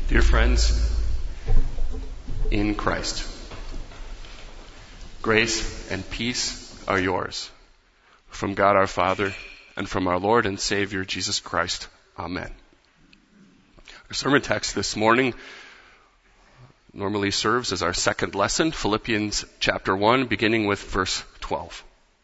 Dear friends, in Christ, grace and peace are yours from God our Father and from our Lord and Savior Jesus Christ. Amen. Our sermon text this morning normally serves as our second lesson, Philippians chapter 1, beginning with verse 12.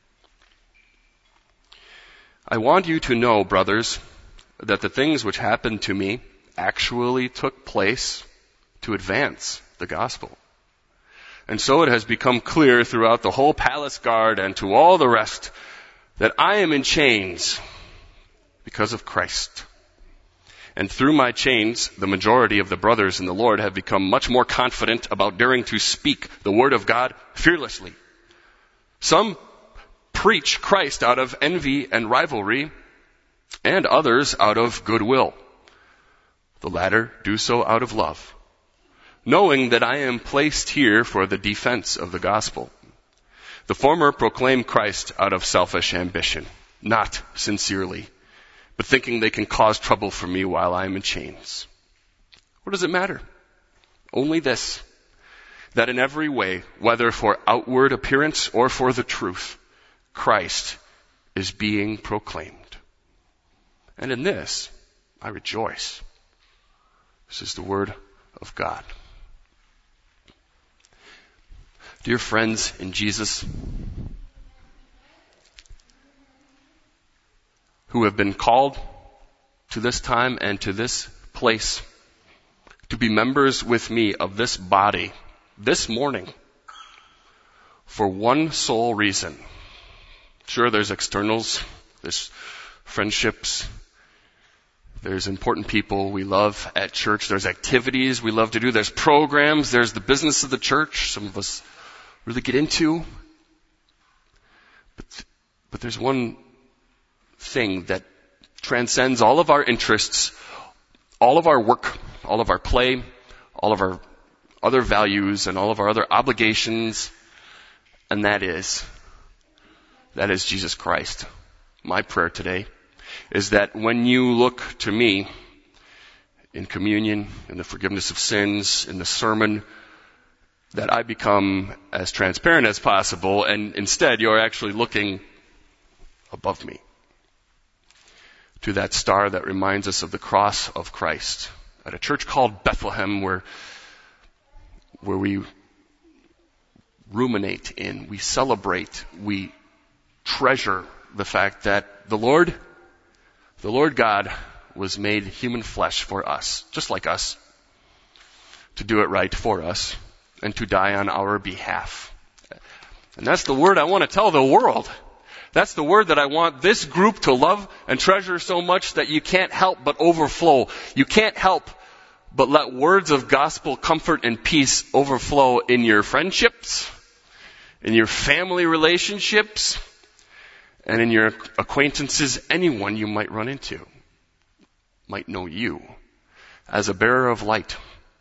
I want you to know, brothers, that the things which happened to me actually took place to advance the gospel. And so it has become clear throughout the whole palace guard and to all the rest that I am in chains because of Christ. And through my chains, the majority of the brothers in the Lord have become much more confident about daring to speak the word of God fearlessly. Some preach Christ out of envy and rivalry, and others out of goodwill. The latter do so out of love, knowing that I am placed here for the defense of the gospel. The former proclaim Christ out of selfish ambition, not sincerely, but thinking they can cause trouble for me while I am in chains. What does it matter? Only this, that in every way, whether for outward appearance or for the truth, Christ is being proclaimed. And in this, I rejoice. This is the word of God. Dear friends in Jesus, who have been called to this time and to this place to be members with me of this body this morning for one sole reason. Sure, there's externals, there's friendships, there's important people we love at church, there's activities we love to do, there's programs, there's the business of the church some of us really get into. But there's one thing that transcends all of our interests, all of our work, all of our play, all of our other values, and all of our other obligations, and that is Jesus Christ. My prayer today is that when you look to me in communion, in the forgiveness of sins, in the sermon, that I become as transparent as possible, and instead you're actually looking above me to that star that reminds us of the cross of Christ at a church called Bethlehem, where we ruminate in, we celebrate, we treasure the fact that the Lord God was made human flesh for us, just like us, to do it right for us and to die on our behalf. And that's the word I want to tell the world. That's the word that I want this group to love and treasure so much that you can't help but overflow. You can't help but let words of gospel comfort and peace overflow in your friendships, in your family relationships, and in your acquaintances. Anyone you might run into might know you as a bearer of light.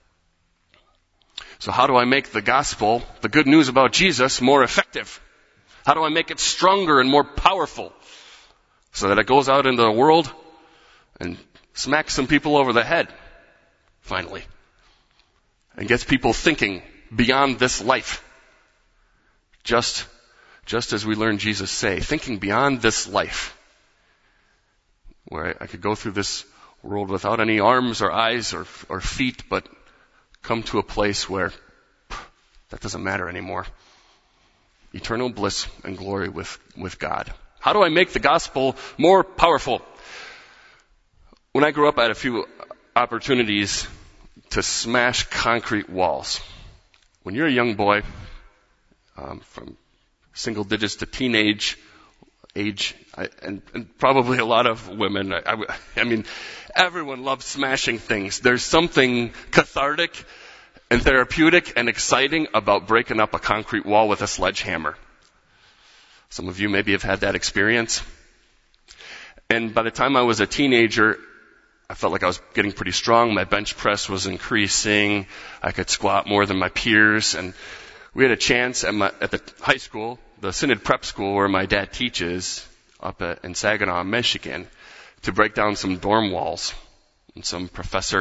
So how do I make the gospel, the good news about Jesus, more effective? How do I make it stronger and more powerful so that it goes out into the world and smacks some people over the head, finally, and gets people thinking beyond this life? Just as we learned Jesus say, thinking beyond this life, where I could go through this world without any arms or eyes or feet, but come to a place where that doesn't matter anymore. Eternal bliss and glory with God. How do I make the gospel more powerful? When I grew up, I had a few opportunities to smash concrete walls. When you're a young boy, from single digits to teenage age, and probably a lot of women, I mean, everyone loves smashing things. There's something cathartic and therapeutic and exciting about breaking up a concrete wall with a sledgehammer. Some of you maybe have had that experience. And by the time I was a teenager, I felt like I was getting pretty strong. My bench press was increasing. I could squat more than my peers. And we had a chance at the high school, the Synod Prep School where my dad teaches up in Saginaw, Michigan, to break down some dorm walls. And some professor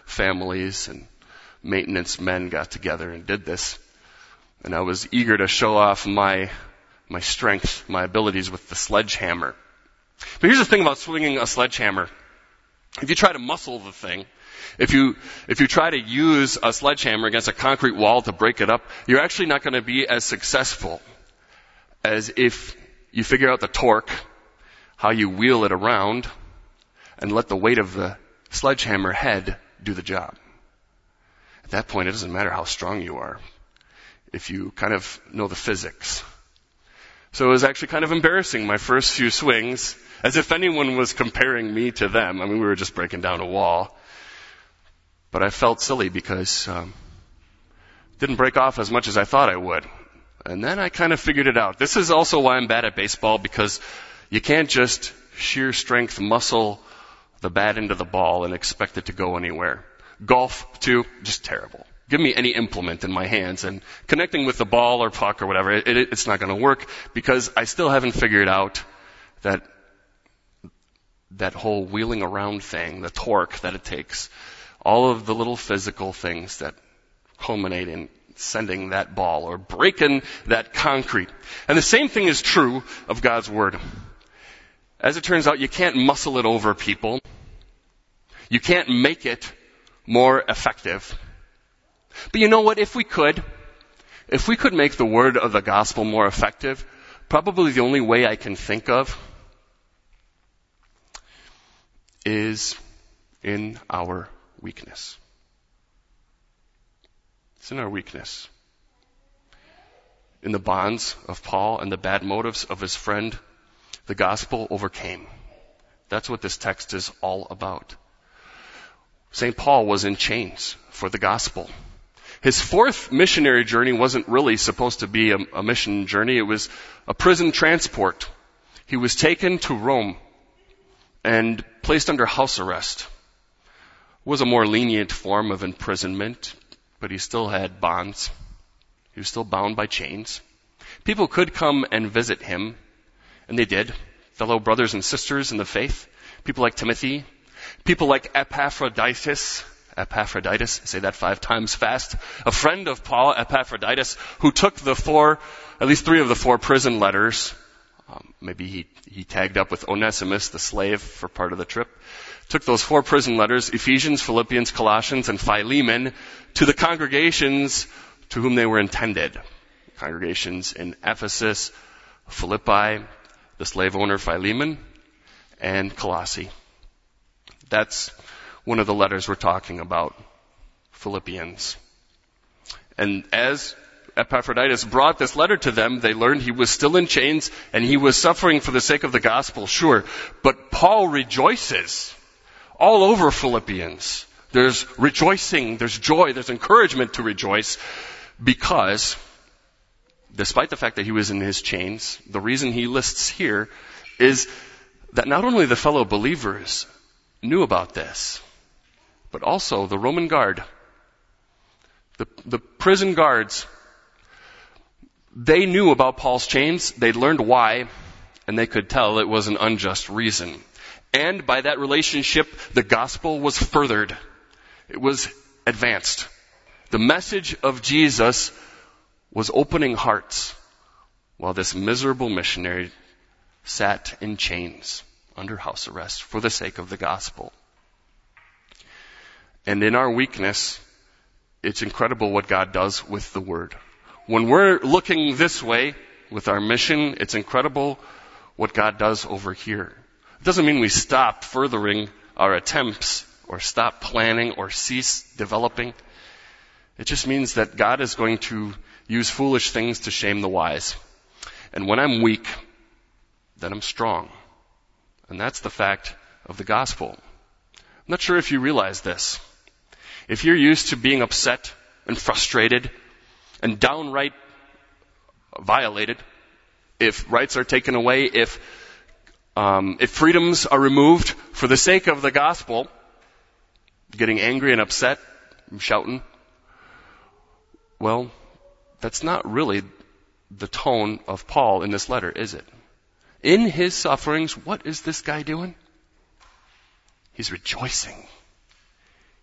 families and maintenance men got together and did this. And I was eager to show off my strength, my abilities with the sledgehammer. But here's the thing about swinging a sledgehammer. If you try to muscle the thing, if you try to use a sledgehammer against a concrete wall to break it up, you're actually not going to be as successful as if you figure out the torque, how you wheel it around, and let the weight of the sledgehammer head do the job. At that point, it doesn't matter how strong you are, if you kind of know the physics. So it was actually kind of embarrassing, my first few swings, as if anyone was comparing me to them. I mean, we were just breaking down a wall. But I felt silly because didn't break off as much as I thought I would. And then I kind of figured it out. This is also why I'm bad at baseball, because you can't just sheer strength muscle the bat into the ball and expect it to go anywhere. Golf, too, just terrible. Give me any implement in my hands, and connecting with the ball or puck or whatever, it's not going to work, because I still haven't figured out that whole wheeling around thing, the torque that it takes, all of the little physical things that culminate in sending that ball or breaking that concrete. And the same thing is true of God's Word. As it turns out, you can't muscle it over people. You can't make it more effective. But you know what? If we could make the word of the gospel more effective, probably the only way I can think of is in our weakness. It's in our weakness. In the bonds of Paul and the bad motives of his friend, the gospel overcame. That's what this text is all about. St. Paul was in chains for the gospel. His fourth missionary journey wasn't really supposed to be a mission journey. It was a prison transport. He was taken to Rome and placed under house arrest. It was a more lenient form of imprisonment, but he still had bonds. He was still bound by chains. People could come and visit him, and they did. Fellow brothers and sisters in the faith. People like Timothy. People like Epaphroditus, say that 5 times fast, a friend of Paul, Epaphroditus, who took at least 3 of the 4 prison letters. Maybe he tagged up with Onesimus, the slave, for part of the trip. Took those 4 prison letters, Ephesians, Philippians, Colossians, and Philemon, to the congregations to whom they were intended. Congregations in Ephesus, Philippi, the slave owner Philemon, and Colossae. That's one of the letters we're talking about, Philippians. And as Epaphroditus brought this letter to them, they learned he was still in chains and he was suffering for the sake of the gospel, sure. But Paul rejoices all over Philippians. There's rejoicing, there's joy, there's encouragement to rejoice, because despite the fact that he was in his chains, the reason he lists here is that not only the fellow believers knew about this, but also the Roman guard, the prison guards, they knew about Paul's chains, they'd learned why, and they could tell it was an unjust reason. And by that relationship, the gospel was furthered. It was advanced. The message of Jesus was opening hearts, while this miserable missionary sat in chains under house arrest for the sake of the gospel. And in our weakness, it's incredible what God does with the word. When we're looking this way with our mission, it's incredible what God does over here. It doesn't mean we stop furthering our attempts or stop planning or cease developing. It just means that God is going to use foolish things to shame the wise. And when I'm weak, then I'm strong. And that's the fact of the gospel. I'm not sure if you realize this. If you're used to being upset and frustrated and downright violated, if rights are taken away, if freedoms are removed for the sake of the gospel, getting angry and upset, and shouting, well, that's not really the tone of Paul in this letter, is it? In his sufferings, what is this guy doing? He's rejoicing.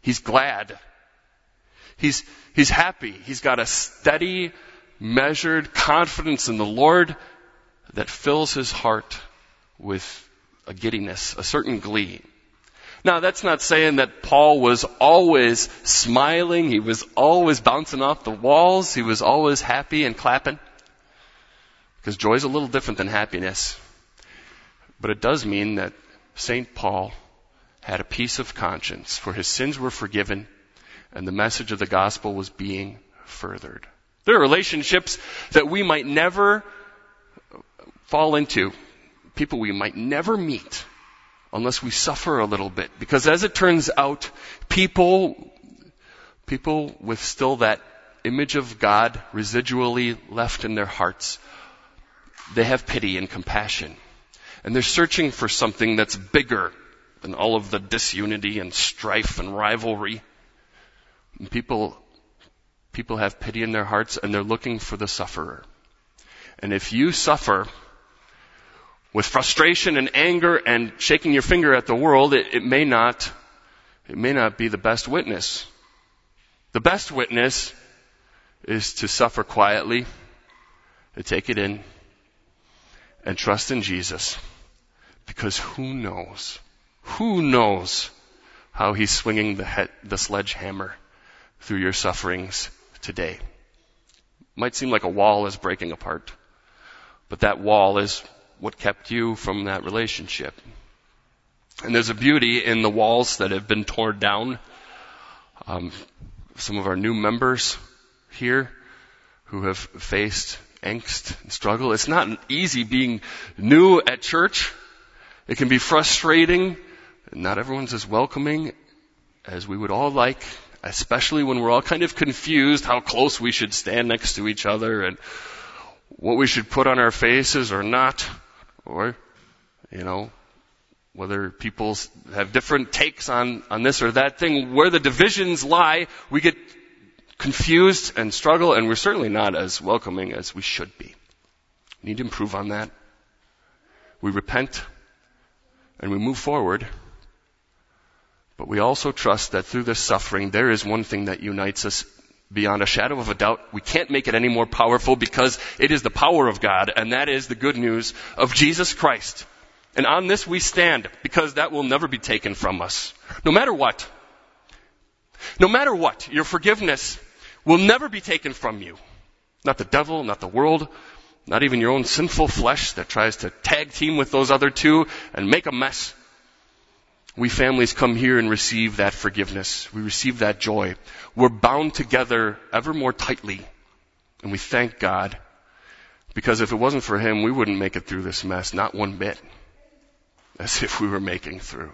He's glad. He's happy. He's got a steady, measured confidence in the Lord that fills his heart with a giddiness, a certain glee. Now, that's not saying that Paul was always smiling. He was always bouncing off the walls. He was always happy and clapping. Because joy is a little different than happiness. But it does mean that St. Paul had a peace of conscience, for his sins were forgiven, and the message of the gospel was being furthered. There are relationships that we might never fall into, people we might never meet, unless we suffer a little bit. Because as it turns out, people with still that image of God residually left in their hearts, they have pity and compassion. And they're searching for something that's bigger than all of the disunity and strife and rivalry. And people have pity in their hearts, and they're looking for the sufferer. And if you suffer with frustration and anger and shaking your finger at the world, it may not be the best witness. The best witness is to suffer quietly, to take it in, and trust in Jesus. Because who knows how he's swinging the sledgehammer through your sufferings today. Might seem like a wall is breaking apart, but that wall is what kept you from that relationship. And there's a beauty in the walls that have been torn down. Some of our new members here who have faced angst and struggle. It's not easy being new at church. It can be frustrating. Not everyone's as welcoming as we would all like, especially when we're all kind of confused how close we should stand next to each other and what we should put on our faces or not. Or, whether people have different takes on this or that thing. Where the divisions lie, we get confused and struggle, and we're certainly not as welcoming as we should be. We need to improve on that. We repent and we move forward. But we also trust that through this suffering, there is one thing that unites us beyond a shadow of a doubt. We can't make it any more powerful because it is the power of God, and that is the good news of Jesus Christ. And on this we stand, because that will never be taken from us. No matter what, your forgiveness will never be taken from you. Not the devil, not the world, not even your own sinful flesh that tries to tag team with those other two and make a mess. We families come here and receive that forgiveness. We receive that joy. We're bound together ever more tightly. And we thank God, because if it wasn't for him, we wouldn't make it through this mess, not one bit, as if we were making through.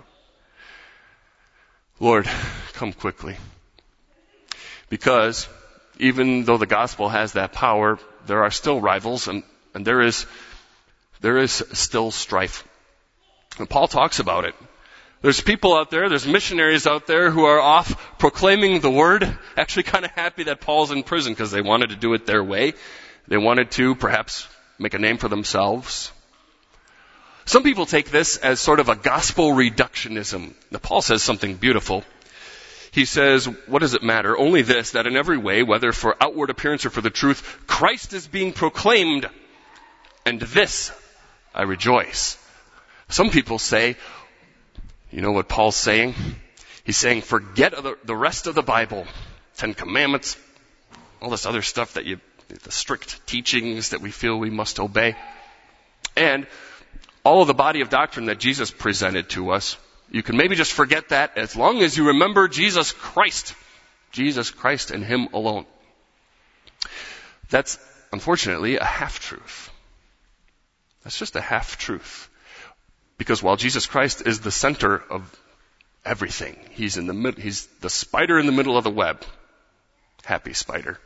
Lord, come quickly. Because even though the gospel has that power, there are still rivals and there is still strife. And Paul talks about it. There's people out there, there's missionaries out there who are off proclaiming the word, actually kind of happy that Paul's in prison because they wanted to do it their way. They wanted to perhaps make a name for themselves. Some people take this as sort of a gospel reductionism. Now, Paul says something beautiful. He says, what does it matter? Only this, that in every way, whether for outward appearance or for the truth, Christ is being proclaimed, and this I rejoice. Some people say, you know what Paul's saying? He's saying, forget the rest of the Bible, 10 Commandments, all this other stuff the strict teachings that we feel we must obey, and all of the body of doctrine that Jesus presented to us. You can maybe just forget that as long as you remember Jesus Christ and him alone. That's unfortunately a half-truth. That's just a half-truth. Because while Jesus Christ is the center of everything, he's in the middle, he's the spider in the middle of the web. Happy spider.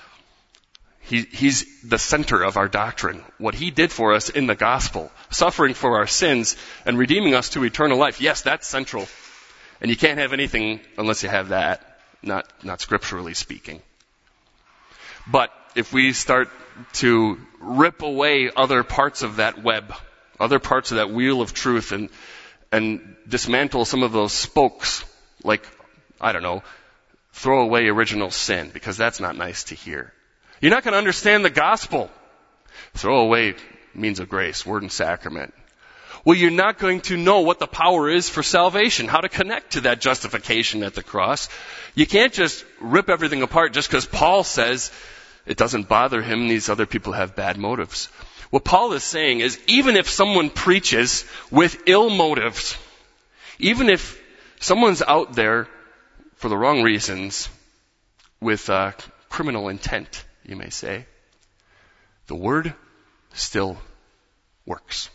He's the center of our doctrine. What he did for us in the gospel, suffering for our sins and redeeming us to eternal life. Yes, that's central. And you can't have anything unless you have that, not scripturally speaking. But if we start to rip away other parts of that web, other parts of that wheel of truth and dismantle some of those spokes, like I don't know, throw away original sin, because that's not nice to hear. You're not going to understand the gospel. Throw away means of grace, word and sacrament. Well, you're not going to know what the power is for salvation, how to connect to that justification at the cross. You can't just rip everything apart just because Paul says it doesn't bother him, these other people have bad motives. What Paul is saying is, even if someone preaches with ill motives, even if someone's out there for the wrong reasons, with criminal intent, you may say, the word still works.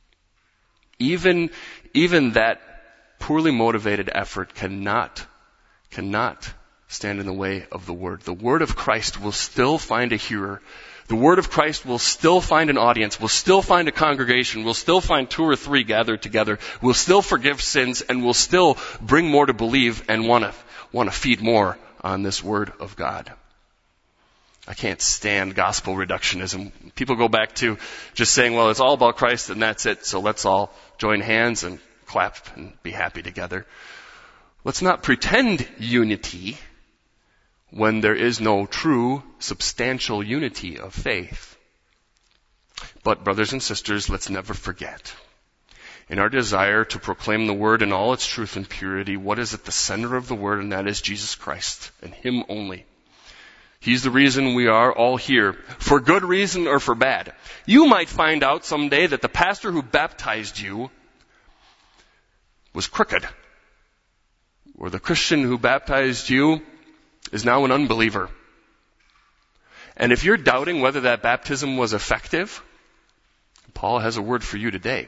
Even that poorly motivated effort cannot stand in the way of the word. The word of Christ will still find a hearer. The word of Christ will still find an audience, will still find a congregation, will still find 2 or 3 gathered together, will still forgive sins, and will still bring more to believe and want to feed more on this word of God. I can't stand gospel reductionism. People go back to just saying, well, it's all about Christ and that's it, so let's all join hands and clap and be happy together. Let's not pretend unity when there is no true, substantial unity of faith. But brothers and sisters, let's never forget, in our desire to proclaim the word in all its truth and purity, what is at the center of the word, and that is Jesus Christ, and Him only. He's the reason we are all here, for good reason or for bad. You might find out someday that the pastor who baptized you was crooked, or the Christian who baptized you is now an unbeliever. And if you're doubting whether that baptism was effective, Paul has a word for you today.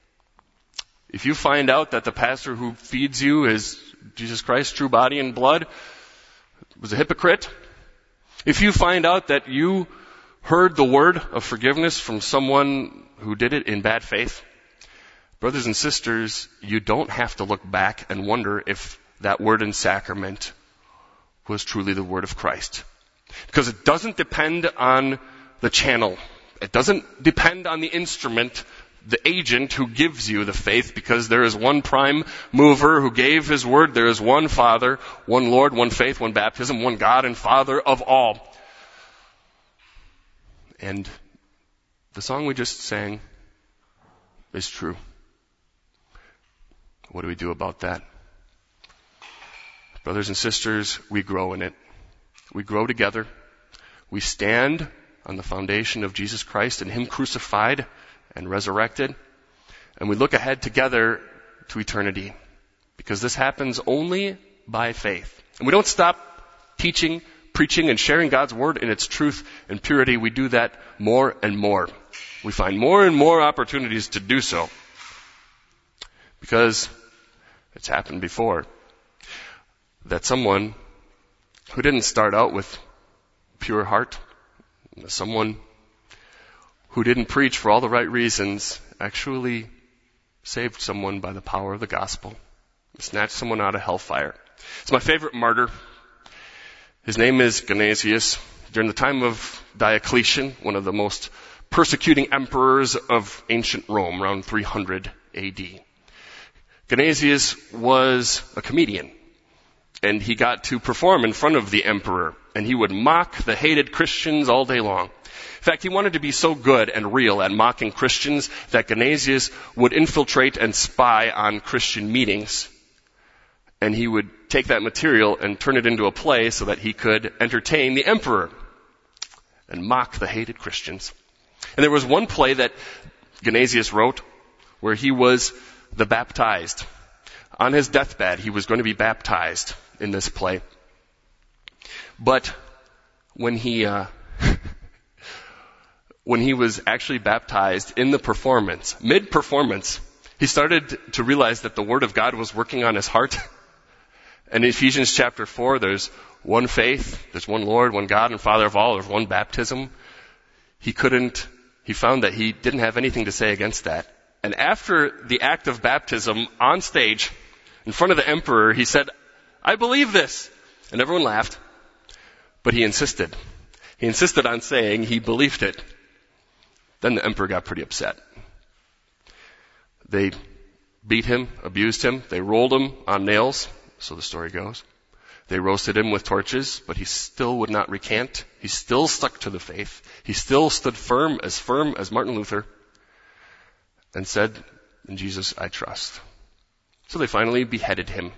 If you find out that the pastor who feeds you is Jesus Christ's true body and blood was a hypocrite, if you find out that you heard the word of forgiveness from someone who did it in bad faith, brothers and sisters, you don't have to look back and wonder if that word and sacrament was truly the word of Christ. Because it doesn't depend on the channel. It doesn't depend on the instrument, the agent who gives you the faith, because there is one prime mover who gave His word. There is one Father, one Lord, one faith, one baptism, one God and Father of all. And the song we just sang is true. What do we do about that? Brothers and sisters, we grow in it. We grow together. We stand on the foundation of Jesus Christ and Him crucified and resurrected. And we look ahead together to eternity, because this happens only by faith. And we don't stop teaching, preaching, and sharing God's word in its truth and purity. We do that more and more. We find more and more opportunities to do so, because it's happened before that someone who didn't start out with pure heart, someone who didn't preach for all the right reasons, actually saved someone by the power of the gospel, snatched someone out of hellfire. It's my favorite martyr. His name is Genesius. During the time of Diocletian, one of the most persecuting emperors of ancient Rome, around 300 AD. Genesius was a comedian, and he got to perform in front of the emperor, and he would mock the hated Christians all day long. In fact, he wanted to be so good and real at mocking Christians that Genesius would infiltrate and spy on Christian meetings. And he would take that material and turn it into a play so that he could entertain the emperor and mock the hated Christians. And there was one play that Genesius wrote where he was the baptized. On his deathbed, he was going to be baptized in this play. But when he was actually baptized in the performance, mid-performance, he started to realize that the Word of God was working on his heart. And in Ephesians chapter 4, there's one faith, there's one Lord, one God and Father of all, there's one baptism. He found that he didn't have anything to say against that. And after the act of baptism on stage, in front of the emperor, he said, "I believe this." And everyone laughed. But he insisted. He insisted on saying he believed it. Then the emperor got pretty upset. They beat him, abused him, they rolled him on nails, so the story goes. They roasted him with torches, but he still would not recant. He still stuck to the faith. He still stood firm as Martin Luther, and said, "In Jesus I trust." So they finally beheaded him.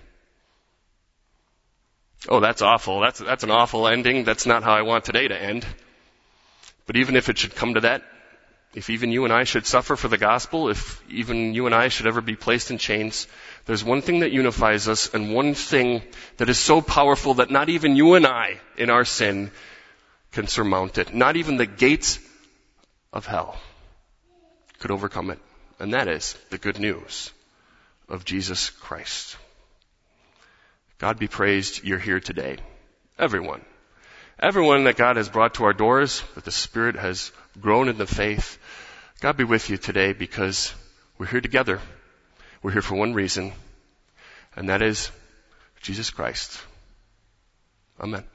Oh, that's awful. That's an awful ending. That's not how I want today to end. But even if it should come to that, if even you and I should suffer for the gospel, if even you and I should ever be placed in chains, there's one thing that unifies us and one thing that is so powerful that not even you and I in our sin can surmount it. Not even the gates of hell could overcome it. And that is the good news of Jesus Christ. God be praised, you're here today. Everyone. Everyone that God has brought to our doors, that the Spirit has grown in the faith, God be with you today because we're here together. We're here for one reason, and that is Jesus Christ. Amen.